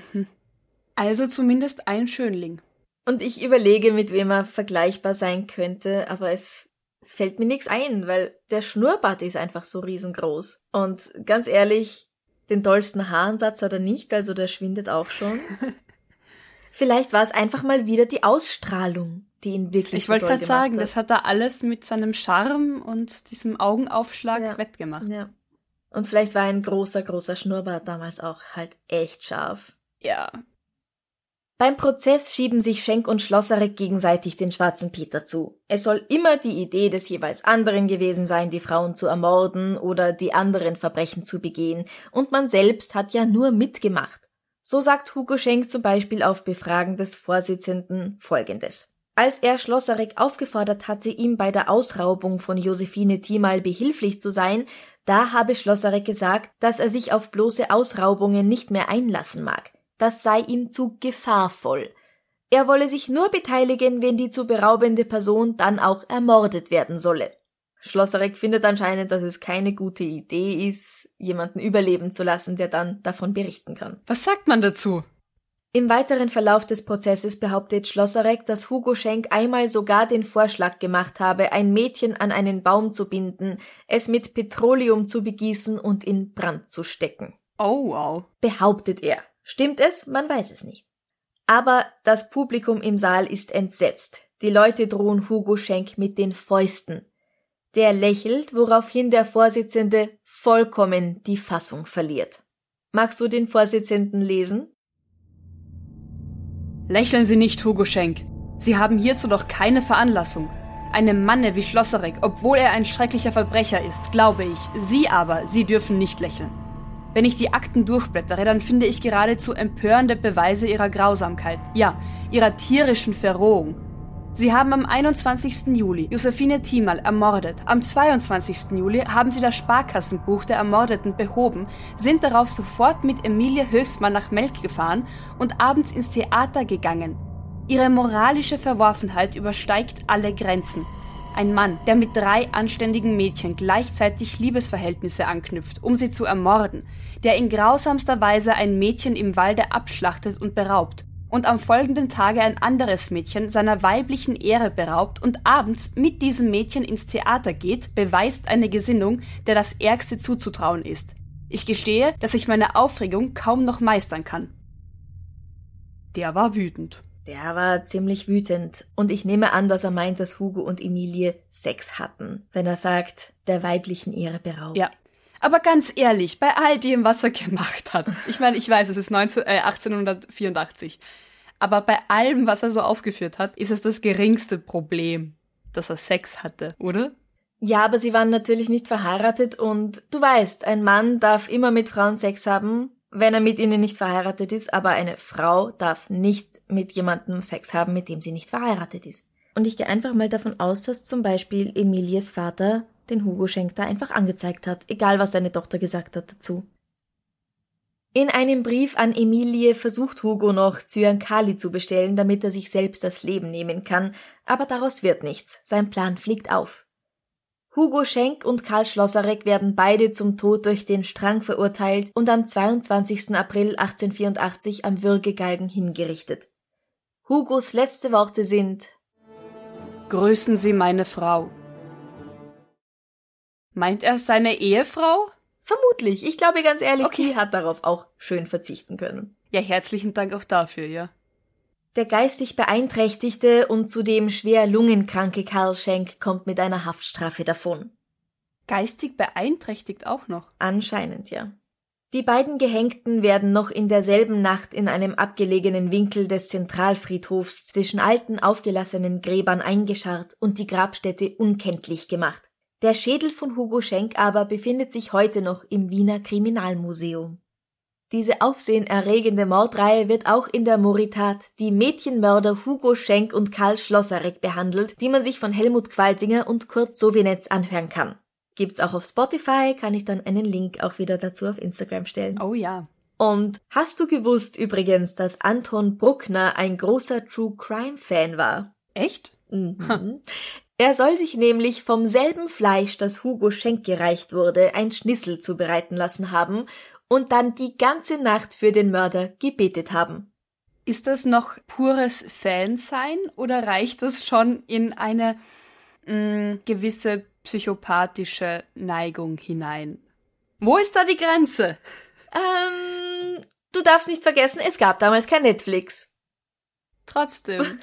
Also zumindest ein Schönling. Und ich überlege, mit wem er vergleichbar sein könnte, aber es, es fällt mir nichts ein, weil der Schnurrbart ist einfach so riesengroß. Und ganz ehrlich, den tollsten Haaransatz hat er nicht, also der schwindet auch schon. Vielleicht war es einfach mal wieder die Ausstrahlung, die ihn wirklich Ich so wollte toll gerade gemacht sagen, hat. das hat er alles mit seinem Charme und diesem Augenaufschlag Ja. wettgemacht. Ja. Und vielleicht war ein großer, großer Schnurrbart damals auch halt echt scharf. Ja. Beim Prozess schieben sich Schenk und Schlosserek gegenseitig den schwarzen Peter zu. Es soll immer die Idee des jeweils anderen gewesen sein, die Frauen zu ermorden oder die anderen Verbrechen zu begehen, und man selbst hat ja nur mitgemacht. So sagt Hugo Schenk zum Beispiel auf Befragen des Vorsitzenden Folgendes: Als er Schlosserek aufgefordert hatte, ihm bei der Ausraubung von Josephine Thiemal behilflich zu sein, da habe Schlosserek gesagt, dass er sich auf bloße Ausraubungen nicht mehr einlassen mag. Das sei ihm zu gefahrvoll. Er wolle sich nur beteiligen, wenn die zu beraubende Person dann auch ermordet werden solle. Schlosserek findet anscheinend, dass es keine gute Idee ist, jemanden überleben zu lassen, der dann davon berichten kann. Was sagt man dazu? Im weiteren Verlauf des Prozesses behauptet Schlosserek, dass Hugo Schenk einmal sogar den Vorschlag gemacht habe, ein Mädchen an einen Baum zu binden, es mit Petroleum zu begießen und in Brand zu stecken. Oh, wow. Behauptet er. Stimmt es? Man weiß es nicht. Aber das Publikum im Saal ist entsetzt. Die Leute drohen Hugo Schenk mit den Fäusten. Der lächelt, woraufhin der Vorsitzende vollkommen die Fassung verliert. Magst du den Vorsitzenden lesen? Lächeln Sie nicht, Hugo Schenk. Sie haben hierzu doch keine Veranlassung. Einem Manne wie Schlosserek, obwohl er ein schrecklicher Verbrecher ist, glaube ich. Sie aber, Sie dürfen nicht lächeln. Wenn ich die Akten durchblättere, dann finde ich geradezu empörende Beweise ihrer Grausamkeit, ja, ihrer tierischen Verrohung. Sie haben am einundzwanzigsten Juli Josephine Thiemal ermordet. Am zweiundzwanzigsten Juli haben sie das Sparkassenbuch der Ermordeten behoben, sind darauf sofort mit Emilie Höchstmann nach Melk gefahren und abends ins Theater gegangen. Ihre moralische Verworfenheit übersteigt alle Grenzen. Ein Mann, der mit drei anständigen Mädchen gleichzeitig Liebesverhältnisse anknüpft, um sie zu ermorden, der in grausamster Weise ein Mädchen im Walde abschlachtet und beraubt und am folgenden Tage ein anderes Mädchen seiner weiblichen Ehre beraubt und abends mit diesem Mädchen ins Theater geht, beweist eine Gesinnung, der das Ärgste zuzutrauen ist. Ich gestehe, dass ich meine Aufregung kaum noch meistern kann. Der war wütend. Der war ziemlich wütend. Und ich nehme an, dass er meint, dass Hugo und Emilie Sex hatten, wenn er sagt, der weiblichen Ehre beraubt. Ja. Aber ganz ehrlich, bei all dem, was er gemacht hat, ich meine, ich weiß, es ist neunzehn, äh, achtzehnhundertvierundachtzig, aber bei allem, was er so aufgeführt hat, ist es das geringste Problem, dass er Sex hatte, oder? Ja, aber sie waren natürlich nicht verheiratet und du weißt, ein Mann darf immer mit Frauen Sex haben, wenn er mit ihnen nicht verheiratet ist, aber eine Frau darf nicht mit jemandem Sex haben, mit dem sie nicht verheiratet ist. Und ich gehe einfach mal davon aus, dass zum Beispiel Emilies Vater den Hugo Schenk da einfach angezeigt hat, egal was seine Tochter gesagt hat dazu. In einem Brief an Emilie versucht Hugo noch, Zyankali zu bestellen, damit er sich selbst das Leben nehmen kann, aber daraus wird nichts, sein Plan fliegt auf. Hugo Schenk und Karl Schlosserek werden beide zum Tod durch den Strang verurteilt und am zweiundzwanzigsten April achtzehnhundertvierundachtzig am Würgegalgen hingerichtet. Hugos letzte Worte sind: Grüßen Sie meine Frau. Meint er seine Ehefrau? Vermutlich. Ich glaube ganz ehrlich, Okay. die hat darauf auch schön verzichten können. Ja, herzlichen Dank auch dafür, ja. Der geistig beeinträchtigte und zudem schwer lungenkranke Karl Schenk kommt mit einer Haftstrafe davon. Geistig beeinträchtigt auch noch. Anscheinend, ja. Die beiden Gehängten werden noch in derselben Nacht in einem abgelegenen Winkel des Zentralfriedhofs zwischen alten, aufgelassenen Gräbern eingescharrt und die Grabstätte unkenntlich gemacht. Der Schädel von Hugo Schenk aber befindet sich heute noch im Wiener Kriminalmuseum. Diese aufsehenerregende Mordreihe wird auch in der Moritat Die Mädchenmörder Hugo Schenk und Karl Schlosserek behandelt, die man sich von Helmut Qualtinger und Kurt Sowinetz anhören kann. Gibt's auch auf Spotify, kann ich dann einen Link auch wieder dazu auf Instagram stellen. Oh ja. Und hast du gewusst übrigens, dass Anton Bruckner ein großer True-Crime-Fan war? Echt? Mhm. Er soll sich nämlich vom selben Fleisch, das Hugo Schenk gereicht wurde, ein Schnitzel zubereiten lassen haben und dann die ganze Nacht für den Mörder gebetet haben. Ist das noch pures Fansein oder reicht das schon in eine mh, gewisse psychopathische Neigung hinein? Wo ist da die Grenze? Ähm, du darfst nicht vergessen, es gab damals kein Netflix. Trotzdem.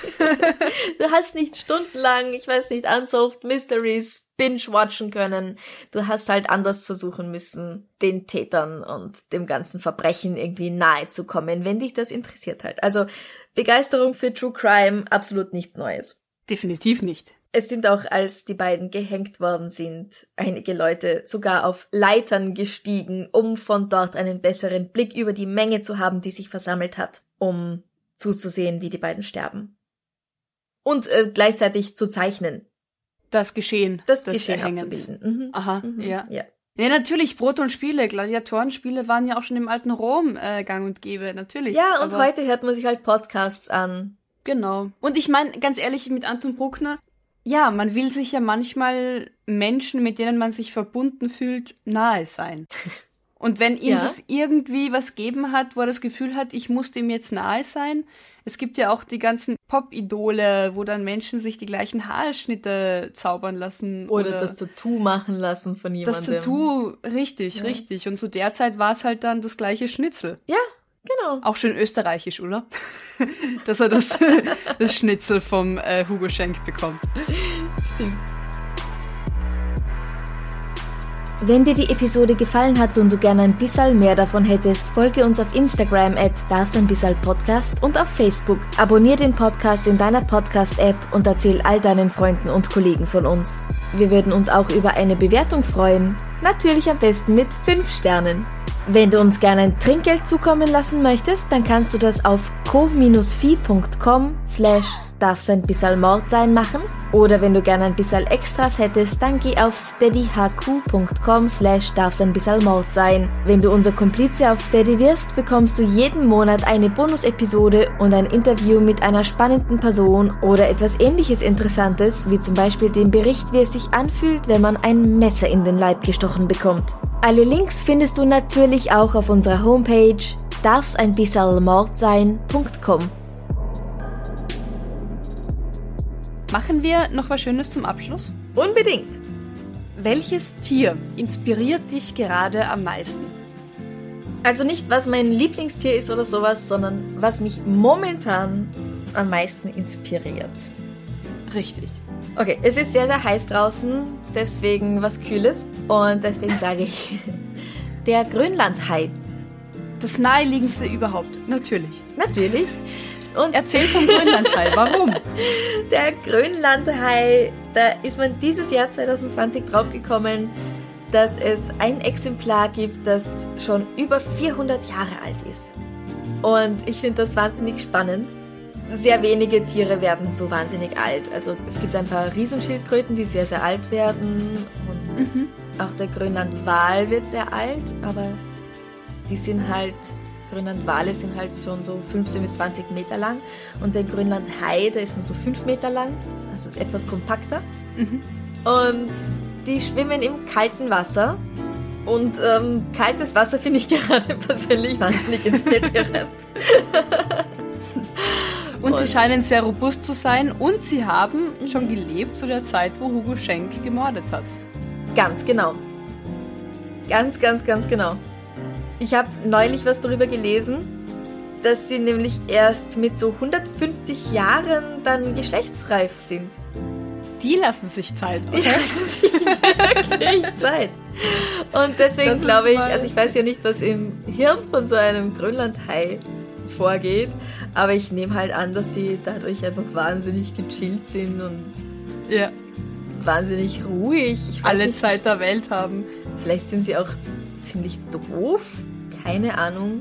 Du hast nicht stundenlang, ich weiß nicht, Unsolved Mysteries binge-watchen können. Du hast halt anders versuchen müssen, den Tätern und dem ganzen Verbrechen irgendwie nahe zu kommen, wenn dich das interessiert halt. Also Begeisterung für True Crime, absolut nichts Neues. Definitiv nicht. Es sind auch, als die beiden gehängt worden sind, einige Leute sogar auf Leitern gestiegen, um von dort einen besseren Blick über die Menge zu haben, die sich versammelt hat, um zuzusehen, wie die beiden sterben. Und äh, gleichzeitig zu zeichnen. Das Geschehen. Das des Geschehen Verhängens. abzubilden. Mhm. Aha, Mhm. ja. ja. Ja, natürlich, Brot und Spiele, Gladiatorenspiele waren ja auch schon im alten Rom äh, gang und gäbe, natürlich. Ja, und aber heute hört man sich halt Podcasts an. Genau. Und ich meine, ganz ehrlich, mit Anton Bruckner, ja, man will sich ja manchmal Menschen, mit denen man sich verbunden fühlt, nahe sein. Und wenn ihm Ja. das irgendwie was geben hat, wo er das Gefühl hat, ich muss dem jetzt nahe sein. Es gibt ja auch die ganzen Pop-Idole, wo dann Menschen sich die gleichen Haarschnitte zaubern lassen. Oder, Oder, das Tattoo machen lassen von das jemandem. Tattoo, richtig, Ja. richtig. Und zu der Zeit war es halt dann das gleiche Schnitzel. Ja, genau. Auch schön österreichisch, oder? Dass er das, das Schnitzel vom äh, Hugo Schenk bekommt. Stimmt. Wenn dir die Episode gefallen hat und du gerne ein bisschen mehr davon hättest, folge uns auf Instagram at darfseinbissalpodcast und auf Facebook. Abonnier den Podcast in deiner Podcast-App und erzähl all deinen Freunden und Kollegen von uns. Wir würden uns auch über eine Bewertung freuen. Natürlich am besten mit fünf Sternen. Wenn du uns gerne ein Trinkgeld zukommen lassen möchtest, dann kannst du das auf ko-fi.com slash darfseinbissalmordsein machen. Oder wenn du gerne ein bisschen Extras hättest, dann geh auf steadyhq.com slash darfseinbissalmordsein. Wenn du unser Komplize auf Steady wirst, bekommst du jeden Monat eine Bonus-Episode und ein Interview mit einer spannenden Person oder etwas ähnliches Interessantes, wie zum Beispiel den Bericht, wie es sich anfühlt, wenn man ein Messer in den Leib gestochen bekommt. Alle Links findest du natürlich auch auf unserer Homepage darfseinbissalmordsein punkt com. Machen wir noch was Schönes zum Abschluss? Unbedingt! Welches Tier inspiriert dich gerade am meisten? Also nicht, was mein Lieblingstier ist oder sowas, sondern was mich momentan am meisten inspiriert. Richtig. Okay, es ist sehr, sehr heiß draußen, deswegen was Kühles. Und deswegen sage ich, der Grönlandhai. Das naheliegendste überhaupt, natürlich. Natürlich. Und Erzähl vom Grönlandhai, warum? der Grönlandhai, da ist man dieses Jahr zwanzig zwanzig draufgekommen, dass es ein Exemplar gibt, das schon über vierhundert Jahre alt ist. Und ich finde das wahnsinnig spannend. sehr wenige Tiere werden so wahnsinnig alt. Also es gibt ein paar Riesenschildkröten, die sehr, sehr alt werden. Und mhm. auch der Grönlandwal wird sehr alt, aber die sind halt, Grönlandwale sind halt schon so fünfzehn bis zwanzig Meter lang. Und der Grönlandhai, der ist nur so fünf Meter lang, also ist etwas kompakter. Mhm. Und die schwimmen im kalten Wasser. Und ähm, kaltes Wasser finde ich gerade persönlich wahnsinnig inspirierend. Und, und sie scheinen sehr robust zu sein und sie haben schon gelebt zu der Zeit, wo Hugo Schenk gemordet hat. Ganz genau. Ganz, ganz, ganz genau. Ich habe neulich was darüber gelesen, dass sie nämlich erst mit so hundertfünfzig Jahren dann geschlechtsreif sind. Die lassen sich Zeit, okay? Die lassen sich wirklich Zeit. Und deswegen glaube ich, also ich weiß ja nicht, was im Hirn von so einem Grönlandhai vorgeht, aber ich nehme halt an, dass sie dadurch einfach wahnsinnig gechillt sind und ja. wahnsinnig ruhig. Ich weiß Alle nicht, Zeit der Welt haben. Vielleicht sind sie auch ziemlich doof, keine Ahnung.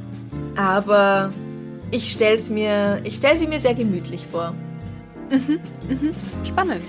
Aber ich stelle mir, ich stell sie mir sehr gemütlich vor. Mhm, mhm. Spannend.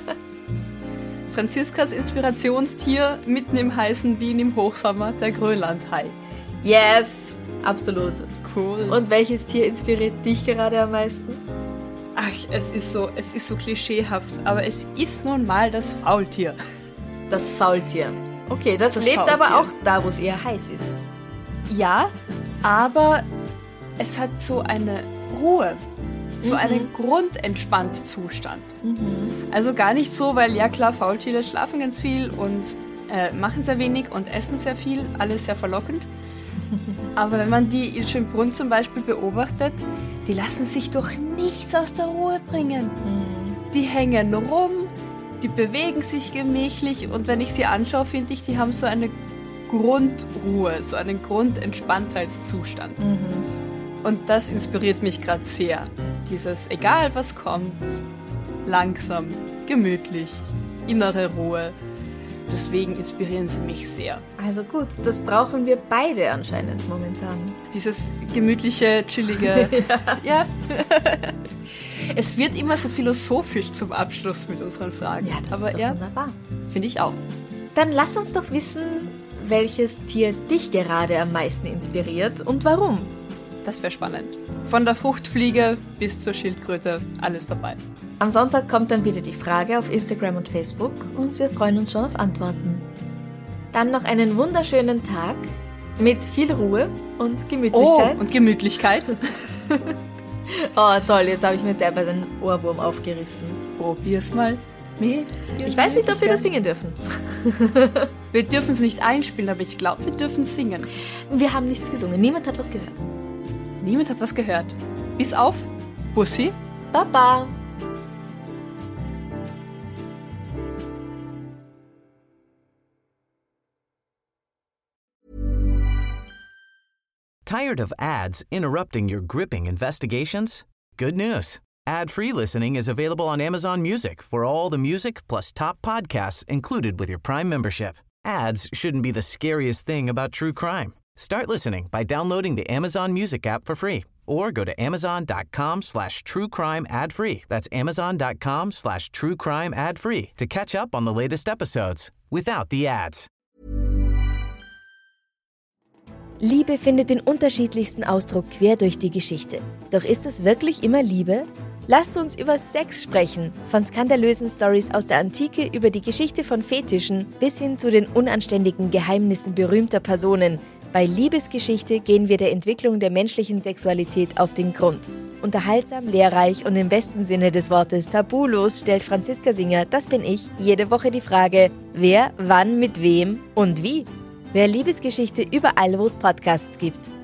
Franziskas Inspirationstier mitten im heißen Wien im Hochsommer, der Grönlandhai. Yes, absolut. Cool. Und welches Tier inspiriert dich gerade am meisten? Ach, es ist so, es ist so klischeehaft, aber es ist nun mal das Faultier. Das Faultier. Okay, das, das lebt Faultier. Aber auch da, wo es eher heiß ist. Ja, aber es hat so eine Ruhe. So mhm. einen grundentspannten Zustand. Mhm. Also gar nicht so, weil ja klar, Faultiere schlafen ganz viel und äh, machen sehr wenig und essen sehr viel, alles sehr verlockend. Aber wenn man die in Schönbrunn zum Beispiel beobachtet, die lassen sich durch nichts aus der Ruhe bringen. Mhm. Die hängen rum, die bewegen sich gemächlich und wenn ich sie anschaue, finde ich, die haben so eine Grundruhe, so einen Grundentspanntheitszustand. Mhm. Und das inspiriert mich gerade sehr. Dieses, egal was kommt, langsam, gemütlich, innere Ruhe. Deswegen inspirieren sie mich sehr. Also gut, das brauchen wir beide anscheinend momentan. Dieses gemütliche, chillige. ja. ja. Es wird immer so philosophisch zum Abschluss mit unseren Fragen. Ja, das Aber ist doch ja, wunderbar. Finde ich auch. Dann lass uns doch wissen, welches Tier dich gerade am meisten inspiriert und warum. Das wäre spannend. Von der Fruchtfliege bis zur Schildkröte, alles dabei. Am Sonntag kommt dann wieder die Frage auf Instagram und Facebook und wir freuen uns schon auf Antworten. Dann noch einen wunderschönen Tag mit viel Ruhe und Gemütlichkeit. Oh, und Gemütlichkeit. Oh, toll, jetzt habe ich mir selber den Ohrwurm aufgerissen. Probier's mal mit. Ich weiß nicht, ob wir das singen dürfen. Wir dürfen es nicht einspielen, aber ich glaube, wir dürfen singen. Wir haben nichts gesungen, niemand hat was gehört. Niemand hat was gehört. Bis auf Bussi. Baba. Tired of ads interrupting your gripping investigations? Good news. Ad-free listening is available on Amazon Music for all the music plus top podcasts included with your Prime membership. Ads shouldn't be the scariest thing about true crime. Start listening by downloading the Amazon Music app for free or go to amazon.com slash true crime ad free. That's amazon.com slash true crime ad free to catch up on the latest episodes without the ads. Liebe findet den unterschiedlichsten Ausdruck quer durch die Geschichte. Doch ist es wirklich immer Liebe? Lasst uns über Sex sprechen. Von skandalösen Storys aus der Antike über die Geschichte von Fetischen bis hin zu den unanständigen Geheimnissen berühmter Personen. Bei Liebesgeschichte gehen wir der Entwicklung der menschlichen Sexualität auf den Grund. Unterhaltsam, lehrreich und im besten Sinne des Wortes tabulos stellt Franziska Singer, das bin ich, jede Woche die Frage, wer, wann, mit wem und wie. Wer Liebesgeschichte überall, wo es Podcasts gibt.